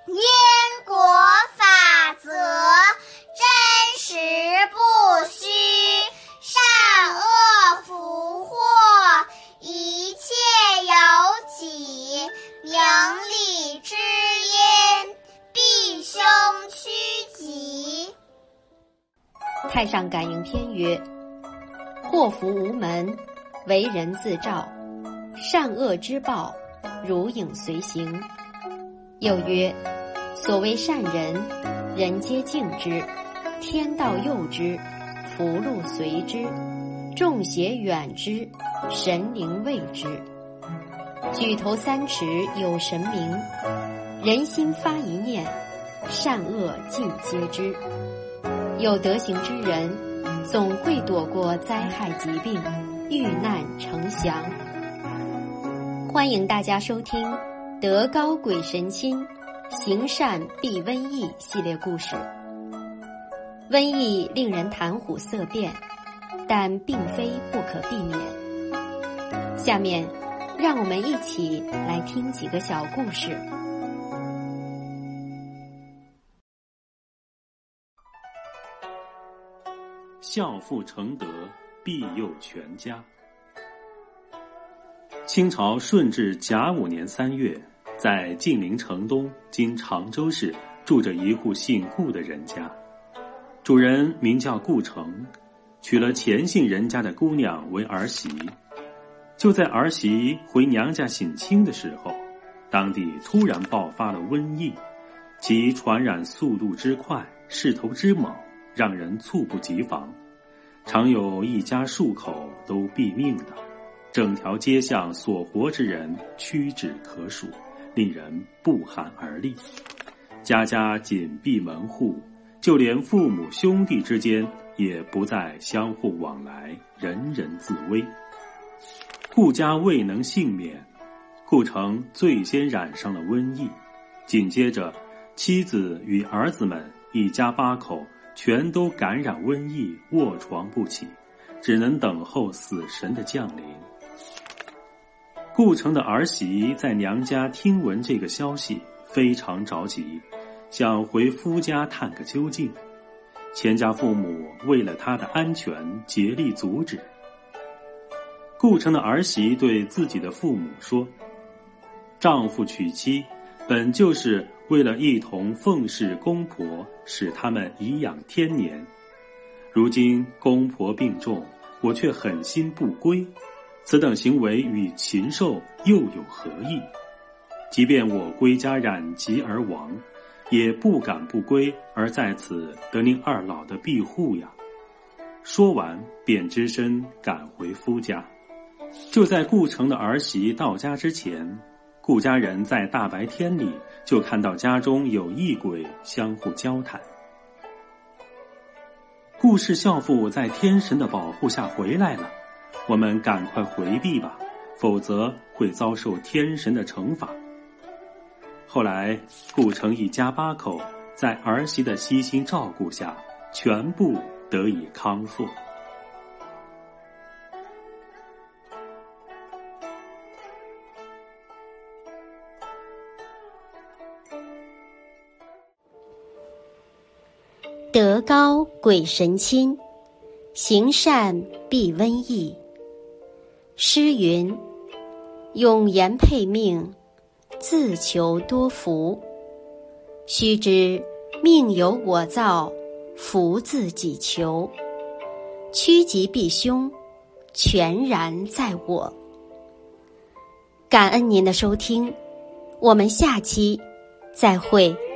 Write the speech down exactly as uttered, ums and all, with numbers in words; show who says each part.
Speaker 1: 因果法则，真实不虚，善恶福祸，一切有己，明理之因，必凶趋吉。
Speaker 2: 太上感应篇曰：祸福无门，为人自照，善恶之报，如影随形。又曰：所谓善人，人皆敬之，天道佑之，福禄随之，众邪远之，神灵畏之。举头三尺有神明，人心发一念，善恶尽皆知。有德行之人，总会躲过灾害疾病，遇难成祥。欢迎大家收听德高鬼神亲，行善避瘟疫系列故事。瘟疫令人谈虎色变，但并非不可避免。下面让我们一起来听几个小故事。
Speaker 3: 孝父成德，庇佑全家。清朝顺治甲午年三月，在晋陵城东今常州市住着一户姓顾的人家，主人名叫顾成，娶了前姓人家的姑娘为儿媳。就在儿媳回娘家省亲的时候，当地突然爆发了瘟疫，其传染速度之快，势头之猛，让人猝不及防，常有一家数口都毙命的，整条街巷所活之人屈指可数，令人不寒而栗。家家紧闭门户，就连父母兄弟之间也不再相互往来，人人自危。顾家未能幸免，顾成最先染上了瘟疫，紧接着妻子与儿子们一家八口全都感染瘟疫，卧床不起，只能等候死神的降临。顾成的儿媳在娘家听闻这个消息，非常着急，想回夫家探个究竟。钱家父母为了她的安全，竭力阻止。顾成的儿媳对自己的父母说：丈夫娶妻本就是为了一同奉侍公婆，使他们颐养天年。如今公婆病重，我却狠心不归，此等行为与禽兽又有何异？即便我归家染疾而亡，也不敢不归，而在此得您二老的庇护呀。说完便只身赶回夫家。就在顾成的儿媳到家之前，顾家人在大白天里就看到家中有异鬼相互交谈。顾氏孝父在天神的保护下回来了，我们赶快回避吧，否则会遭受天神的惩罚。后来顾成一家八口在儿媳的悉心照顾下，全部得以康复。
Speaker 2: 德高鬼神亲，行善避瘟疫。诗云：永言配命，自求多福。须知命由我造，福自己求。趋吉避凶，全然在我。感恩您的收听，我们下期再会。